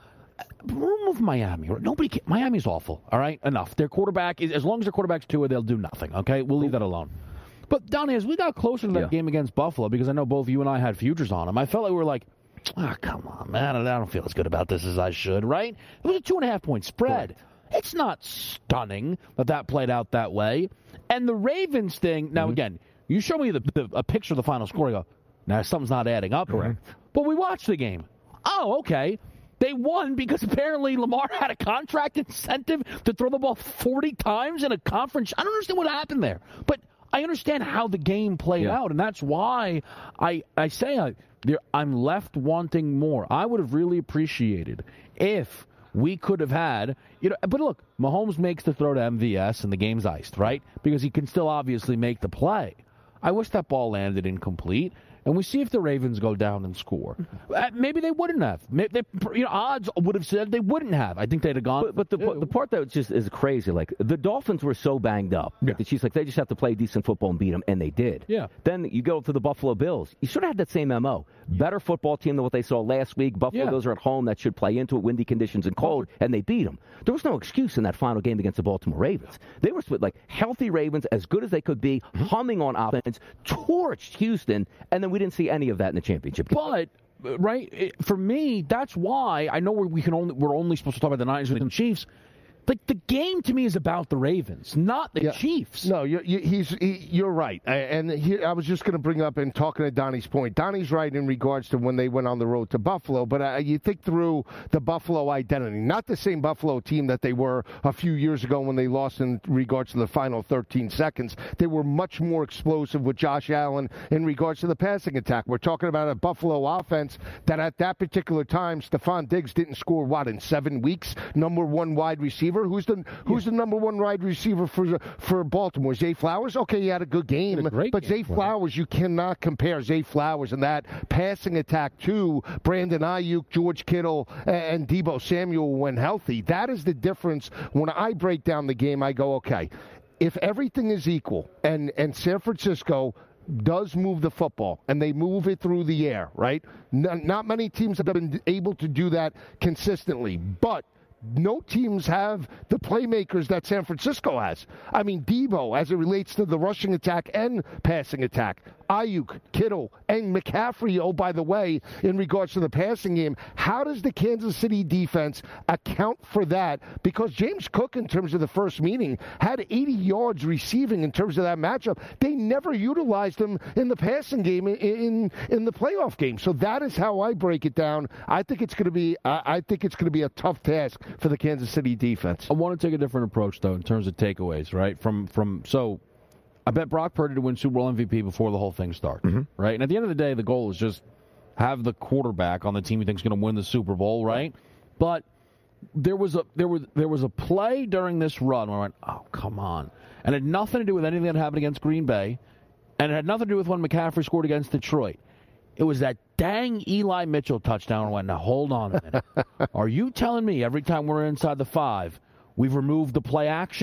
remove Miami. Nobody can, Miami's awful. All right, enough. Their quarterback is, as long as their quarterback's Tua, they'll do nothing. Okay, we'll leave that alone. But Donnie, as we got closer to that yeah. game against Buffalo, because I know both you and I had futures on them, I felt like we were like, ah, oh, come on, man, I don't feel as good about this as I should. Right? It was a two and a half point spread. Correct. It's not stunning that that played out that way. And the Ravens thing, now, mm-hmm. again, you show me the, the, a picture of the final score, I go, now, something's not adding up. Correct. But we watched the game. Oh, okay. They won because apparently Lamar had a contract incentive to throw the ball forty times in a conference. I don't understand what happened there. But I understand how the game played yeah. out, and that's why I, I say I, I'm left wanting more. I would have really appreciated if we could have had, you know, but look, Mahomes makes the throw to M V S and the game's iced, right? Because he can still obviously make the play. I wish that ball landed incomplete. And we see if the Ravens go down and score. Uh, maybe they wouldn't have. Maybe they, you know, odds would have said they wouldn't have. I think they'd have gone. But, but the, the part that just is crazy, like the Dolphins were so banged up. Yeah. The Chiefs, like they just have to play decent football and beat them, and they did. Yeah. Then you go to the Buffalo Bills. You sort of had that same M O. Better football team than what they saw last week. Buffalo yeah. Bills are at home. That should play into it. Windy conditions and cold, and they beat them. There was no excuse in that final game against the Baltimore Ravens. They were split like healthy Ravens, as good as they could be, humming on offense, torched Houston, and then we didn't see any of that in the championship game. But right for me, that's why I know we we can only we're only supposed to talk about the Niners and the Chiefs. Like the game to me is about the Ravens, not the yeah. Chiefs. No, you, you, he's he, you're right. And he, I was just going to bring up and talking to Donnie's point. Donnie's right in regards to when they went on the road to Buffalo. But uh, you think through the Buffalo identity, not the same Buffalo team that they were a few years ago when they lost in regards to the final thirteen seconds. They were much more explosive with Josh Allen in regards to the passing attack. We're talking about a Buffalo offense that at that particular time, Stephon Diggs didn't score, what, in seven weeks? Number one wide receiver. Who's the who's yeah. the number one wide receiver for for Baltimore? Zay Flowers? Okay, he had a good game, a but game. Zay Flowers, you cannot compare Zay Flowers and that passing attack to Brandon Ayuk, George Kittle, and Deebo Samuel when healthy. That is the difference. When I break down the game, I go, okay, if everything is equal and, and San Francisco does move the football, and they move it through the air, right? N- not many teams have been able to do that consistently, but no teams have the playmakers that San Francisco has. I mean, Deebo, as it relates to the rushing attack and passing attack. Ayuk, Kittle, and McCaffrey, oh, by the way, in regards to the passing game. How does the Kansas City defense account for that? Because James Cook, in terms of the first meeting, had eighty yards receiving in terms of that matchup. They never utilized him in the passing game in in, in the playoff game. So that is how I break it down. I think it's going to be I, I think it's going to be a tough task for the Kansas City defense. I want to take a different approach, though, in terms of takeaways, right? From from so I bet Brock Purdy to win Super Bowl M V P before the whole thing starts, mm-hmm. right? And at the end of the day, the goal is just have the quarterback on the team you think is going to win the Super Bowl, right? But there was a there was there was a play during this run where I went, oh, come on. And it had nothing to do with anything that happened against Green Bay, and it had nothing to do with when McCaffrey scored against Detroit. It was that dang Eli Mitchell touchdown. I went, now, hold on a minute. Are you telling me every time we're inside the five, we've removed the play action?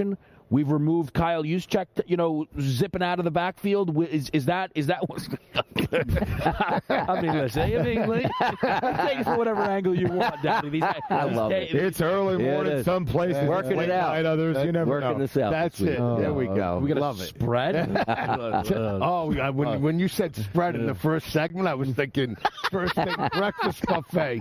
We've removed Kyle Juszczyk, you know, zipping out of the backfield. Is is that is that what's I mean, listen, I mean, like, take it from whatever angle you want, Daddy. These, I love it. It's early morning it some places. Yeah. Working it out. Others, you never Working know. this out. That's it. Oh, there we go. We got Love a it. spread. Oh, yeah, when, when you said spread in the first segment, I was thinking first thing breakfast buffet.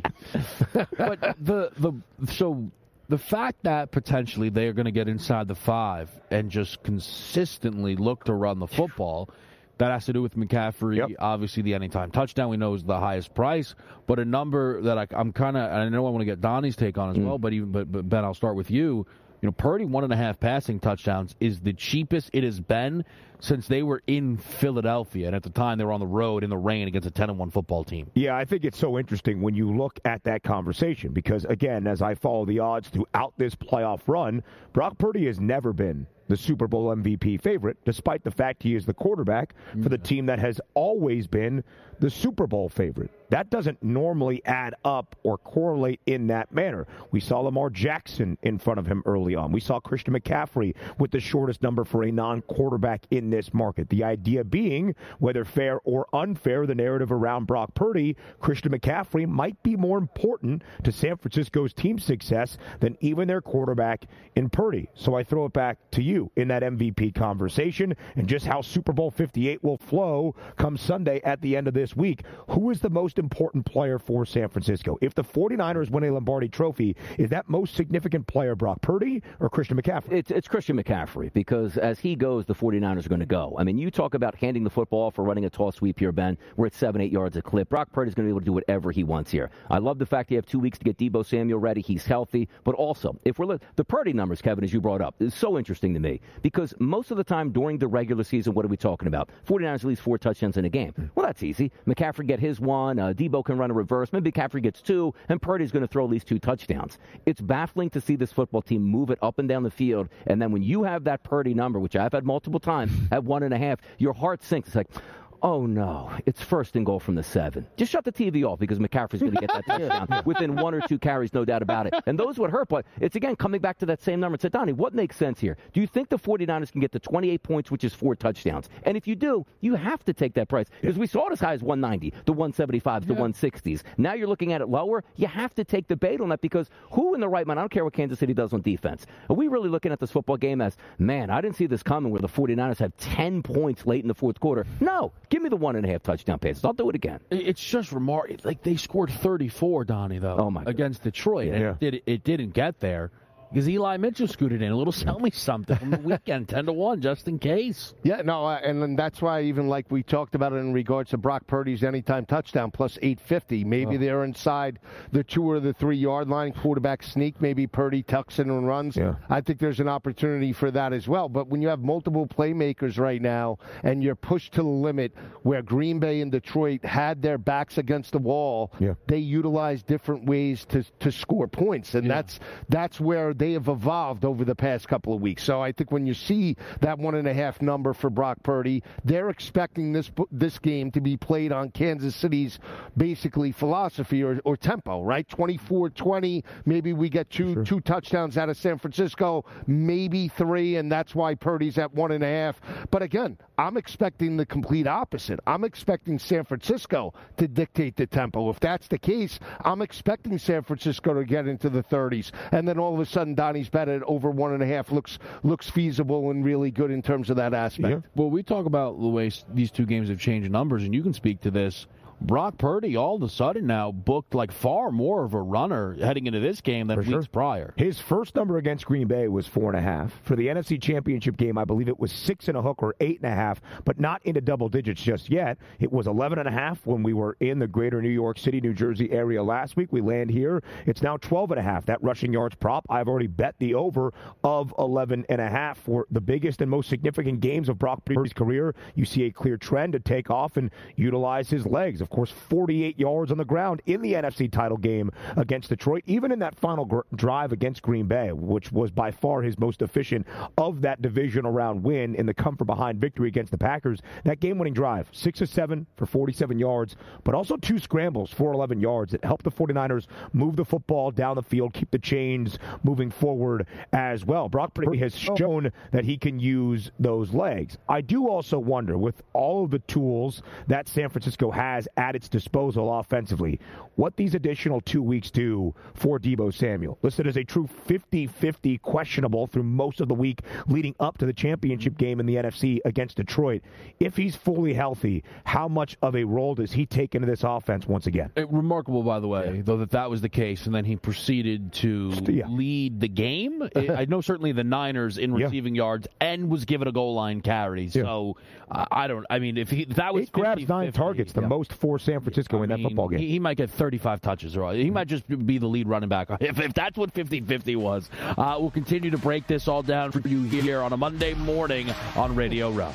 But the the so the fact that potentially they are going to get inside the five and just consistently look to run the football, that has to do with McCaffrey. Yep. Obviously, the anytime touchdown we know is the highest price, but a number that I, I'm kind of, I know I want to get Donnie's take on as mm. well. But even, but, but Ben, I'll start with you. You know, Purdy one and a half passing touchdowns is the cheapest it has been since they were in Philadelphia, and at the time they were on the road in the rain against a ten and one football team. Yeah, I think it's so interesting when you look at that conversation because, again, as I follow the odds throughout this playoff run, Brock Purdy has never been the Super Bowl M V P favorite, despite the fact he is the quarterback for the team that has always been the Super Bowl favorite. That doesn't normally add up or correlate in that manner. We saw Lamar Jackson in front of him early on. We saw Christian McCaffrey with the shortest number for a non-quarterback in this market. The idea being, whether fair or unfair, the narrative around Brock Purdy, Christian McCaffrey might be more important to San Francisco's team success than even their quarterback in Purdy. So I throw it back to you in that M V P conversation and just how Super Bowl fifty-eight will flow come Sunday at the end of this week. Who is the most important player for San Francisco? If the 49ers win a Lombardi trophy, is that most significant player Brock Purdy or Christian McCaffrey? It's, it's Christian McCaffrey because as he goes, the 49ers are going to go. I mean, you talk about handing the football off or running a toss sweep here, Ben. We're at seven, eight yards a clip. Brock Purdy's going to be able to do whatever he wants here. I love the fact they have two weeks to get Deebo Samuel ready. He's healthy. But also, if we're li- the Purdy numbers, Kevin, as you brought up, is so interesting to me because most of the time during the regular season, what are we talking about? 49ers at least four touchdowns in a game. Well, that's easy. McCaffrey get his one. Uh, Deebo can run a reverse. Maybe McCaffrey gets two, and Purdy's going to throw at least two touchdowns. It's baffling to see this football team move it up and down the field, and then when you have that Purdy number, which I've had multiple times, at one and a half, your heart sinks. It's like, oh, no, it's first and goal from the seven. Just shut the T V off because McCaffrey's going to get that touchdown within one or two carries, no doubt about it. And those would hurt, but it's, again, coming back to that same number and said, Donnie, what makes sense here? Do you think the 49ers can get to twenty-eight points, which is four touchdowns? And if you do, you have to take that price because we saw it as high as one ninety, the one seventy-fives, the yeah. one sixties. Now you're looking at it lower. You have to take the bait on that because who in the right mind, I don't care what Kansas City does on defense. Are we really looking at this football game as, man, I didn't see this coming where the 49ers have ten points late in the fourth quarter? No, give me the one and a half touchdown passes. I'll do it again. It's just remarkable. Like they scored thirty-four, Donnie, though, oh my against Detroit. Yeah. And it, did, it didn't get there because Eli Mitchell scooted in. A little sell me something on the weekend, ten to one, just in case. Yeah, no, uh, and then that's why even like we talked about it in regards to Brock Purdy's anytime touchdown plus eight fifty. Maybe oh. they're inside the two or the three yard line, quarterback sneak. Maybe Purdy tucks in and runs. Yeah. I think there's an opportunity for that as well. But when you have multiple playmakers right now and you're pushed to the limit where Green Bay and Detroit had their backs against the wall, yeah. they utilize different ways to to score points, and yeah. that's that's where they have evolved over the past couple of weeks. So I think when you see that one and a half number for Brock Purdy, they're expecting this this game to be played on Kansas City's basically philosophy or, or tempo, right? twenty-four twenty, maybe we get two sure. two touchdowns out of San Francisco, maybe three, and that's why Purdy's at one and a half. But again, I'm expecting the complete opposite. I'm expecting San Francisco to dictate the tempo. If that's the case, I'm expecting San Francisco to get into the thirties, and then all of a sudden Donnie's bet at over one and a half looks looks feasible and really good in terms of that aspect. Yeah. Well, we talk about the way these two games have changed numbers, and you can speak to this. Brock Purdy all of a sudden now booked like far more of a runner heading into this game than For weeks sure. prior. His first number against Green Bay was four and a half. For the N F C Championship game, I believe it was six and a hook or eight and a half, but not into double digits just yet. It was eleven and a half when we were in the greater New York City, New Jersey area last week. We land here. It's now twelve and a half. That rushing yards prop, I've already bet the over of eleven and a half for the biggest and most significant games of Brock Purdy's career. You see a clear trend to take off and utilize his legs. Of course, forty-eight yards on the ground in the N F C title game against Detroit, even in that final gr- drive against Green Bay, which was by far his most efficient of that divisional round win in the come-from-behind victory against the Packers. That game-winning drive, six of seven for forty-seven yards, but also two scrambles for eleven yards that helped the 49ers move the football down the field, keep the chains moving forward as well. Brock Purdy has shown that he can use those legs. I do also wonder, with all of the tools that San Francisco has at its disposal offensively, what these additional two weeks do for Deebo Samuel. Listed as a true fifty-fifty questionable through most of the week leading up to the championship game in the N F C against Detroit. If he's fully healthy, how much of a role does he take into this offense once again? It, remarkable, by the way, yeah. though, that that was the case, and then he proceeded to yeah. lead the game. It, I know certainly the Niners in receiving yeah. yards and was given a goal line carry. So uh, I don't. I mean, if, he, if that was eight grabs, nine targets, the yeah. most for San Francisco I in mean, that football game. He, he might get thirty-five touches, or he might just be the lead running back. If, if that's what fifty-fifty was, uh, we'll continue to break this all down for you here on a Monday morning on Radio Row.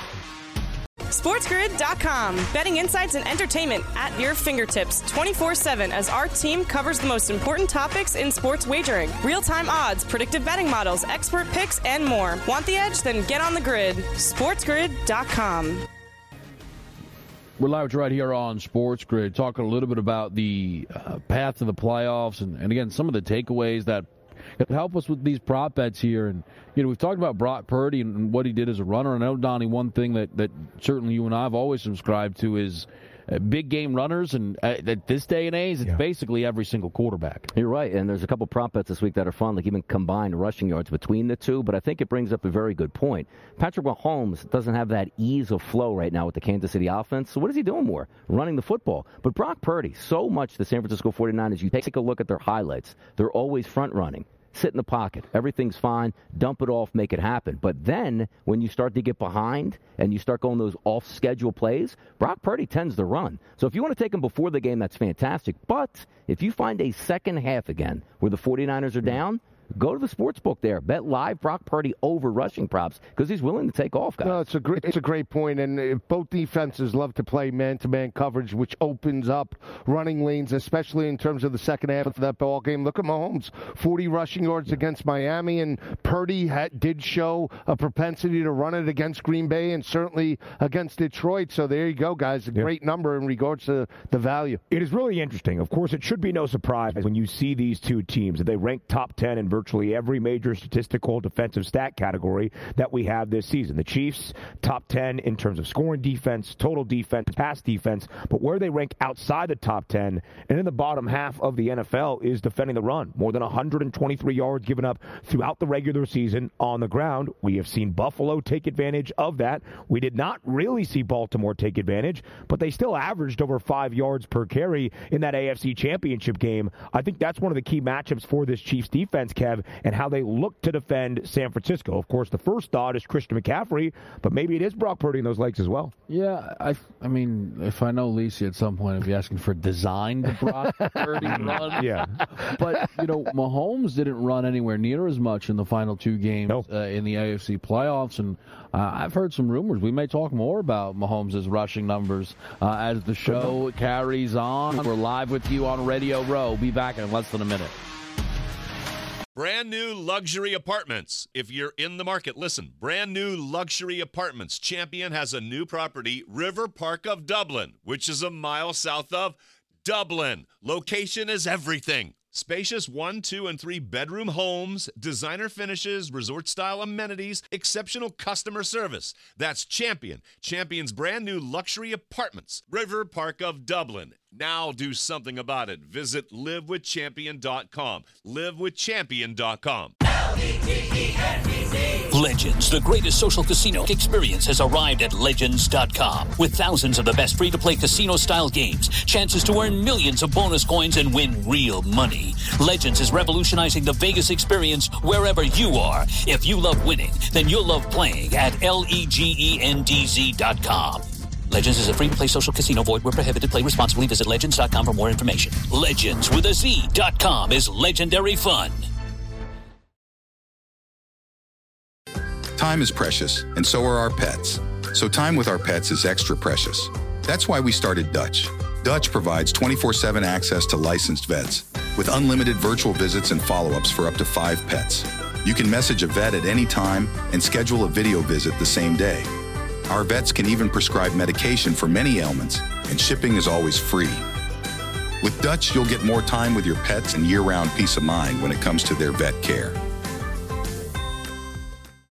SportsGrid dot com. Betting insights and entertainment at your fingertips twenty-four seven as our team covers the most important topics in sports wagering. Real-time odds, predictive betting models, expert picks, and more. Want the edge? Then get on the grid. SportsGrid dot com. We're live right here on Sports Grid, talking a little bit about the uh, path to the playoffs and, and, again, some of the takeaways that could help us with these prop bets here. And, you know, we've talked about Brock Purdy and, and what he did as a runner. And I know, Donnie, one thing that, that certainly you and I have always subscribed to is uh, big game runners. And uh, at this day and age, it's yeah. basically every single quarterback. You're right. And there's a couple prop bets this week that are fun, like even combined rushing yards between the two. But I think it brings up a very good point. Patrick Mahomes doesn't have that ease of flow right now with the Kansas City offense. So what is he doing more? Running the football. But Brock Purdy, so much the San Francisco forty-niners, you take a look at their highlights. They're always front running. Sit in the pocket. Everything's fine. Dump it off, make it happen. But then when you start to get behind and you start going those off-schedule plays, Brock Purdy tends to run. So if you want to take him before the game, that's fantastic. But if you find a second half again where the forty-niners are down, go to the sports book there. Bet live Brock Purdy over rushing props because he's willing to take off, guys. No, it's a great, it's a great point. And if both defenses love to play man-to-man coverage, which opens up running lanes, especially in terms of the second half of that ball game. Look at Mahomes, forty rushing yards against Miami, and Purdy had, did show a propensity to run it against Green Bay and certainly against Detroit. So there you go, guys. A yeah. great number in regards to the value. It is really interesting. Of course, it should be no surprise when you see these two teams that they rank top ten in virtually every major statistical defensive stat category that we have this season. The Chiefs, top ten in terms of scoring defense, total defense, pass defense, but where they rank outside the top ten and in the bottom half of the N F L is defending the run. More than one hundred twenty-three yards given up throughout the regular season on the ground. We have seen Buffalo take advantage of that. We did not really see Baltimore take advantage, but they still averaged over five yards per carry in that A F C Championship game. I think that's one of the key matchups for this Chiefs defense, Kev, and how they look to defend San Francisco. Of course, the first thought is Christian McCaffrey, but maybe it is Brock Purdy in those legs as well. Yeah, I I mean, if I know Lisi at some point, I'd be asking for designed Brock Purdy run. Yeah. But, you know, Mahomes didn't run anywhere near as much in the final two games nope. uh, in the A F C playoffs, and uh, I've heard some rumors. We may talk more about Mahomes' rushing numbers uh, as the show carries on. We're live with you on Radio Row. Be back in less than a minute. Brand new luxury apartments. If you're in the market, listen. Brand new luxury apartments. Champion has a new property, River Park of Dublin, which is a mile south of Dublin. Location is everything. Spacious one, two, and three bedroom homes, designer finishes, resort-style amenities, exceptional customer service. That's Champion. Champion's brand new luxury apartments, River Park of Dublin. Now do something about it. Visit live with champion dot com. live with champion dot com. Legends, the greatest social casino experience, has arrived at legends dot com. With thousands of the best free-to-play casino-style games, chances to earn millions of bonus coins and win real money. Legends is revolutionizing the Vegas experience wherever you are. If you love winning, then you'll love playing at legends dot com. Legends is a free-to-play social casino. Void where prohibited. Play responsibly. Visit legends dot com for more information. Legends with a Z dot com is legendary fun. Time is precious, and so are our pets. So time with our pets is extra precious. That's why we started Dutch. Dutch provides twenty-four seven access to licensed vets with unlimited virtual visits and follow-ups for up to five pets. You can message a vet at any time and schedule a video visit the same day. Our vets can even prescribe medication for many ailments, and shipping is always free. With Dutch, you'll get more time with your pets and year-round peace of mind when it comes to their vet care.